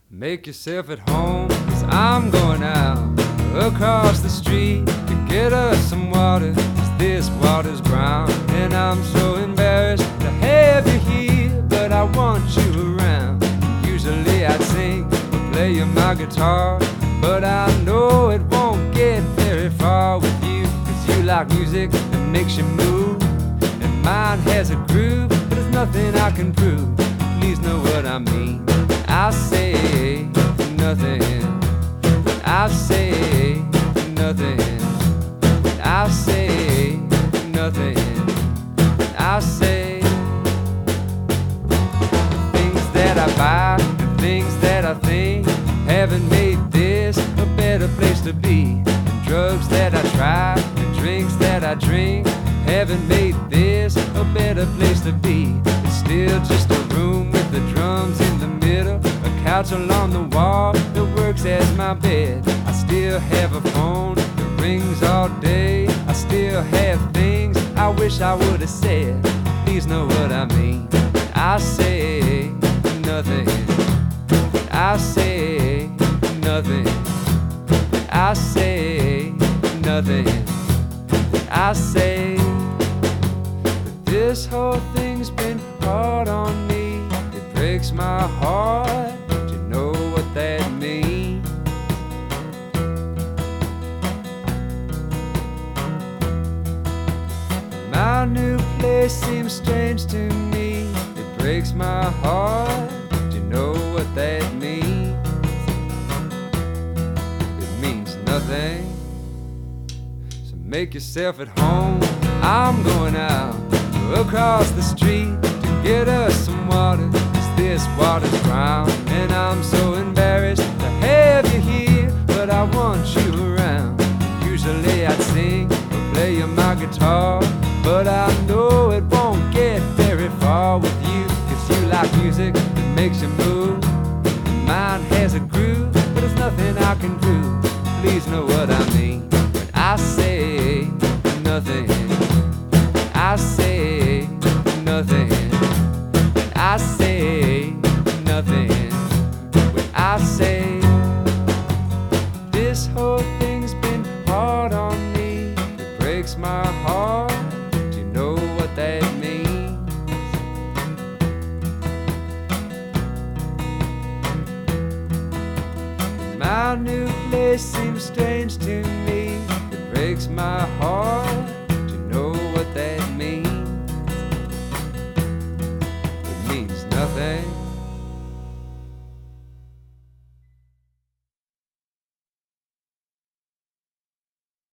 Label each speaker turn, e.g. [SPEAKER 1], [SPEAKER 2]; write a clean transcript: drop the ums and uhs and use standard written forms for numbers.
[SPEAKER 1] Make yourself at home, 'cause I'm going out across the street to get us some water, 'cause this water's brown and I'm so embarrassed to have you here, but I want you around. Usually I'd sing or play you my guitar, but I know it won't get very far with you, 'cause you like music that makes you move, and mine has a groove, but there's nothing I can prove. Please know what I mean. I say nothing. I say nothing. I say nothing. I say things that I buy, the things that I think haven't made this a better place to be. The drugs that I try, the drinks that I drink haven't made this a better place to be. It's still just a room with the drums in the middle, a couch along the wall that works as my bed. I still have a phone that rings all day. I still have things I wish I would have said. Please know what I mean. I say nothing. I say nothing. I say nothing. I say that this whole thing's been hard on me. It breaks my heart. Do you know what that means? My new place seems strange to me. It breaks my heart. Do you know what that means? It means nothing. So make yourself at home. I'm going out across the street to get us some water, 'cause this water's brown and I'm so embarrassed to have you here, but I want you around. Usually I'd sing or play you my guitar, but I know it won't get very far with you, 'cause you like music that makes you move, and mine has a groove, but there's nothing I can do. Please know what I mean when I say nothing. I say nothing. I say nothing. When I say this whole thing's been hard on me, it breaks my heart. Do you know what that means? My new place seems strange to me. It breaks my heart.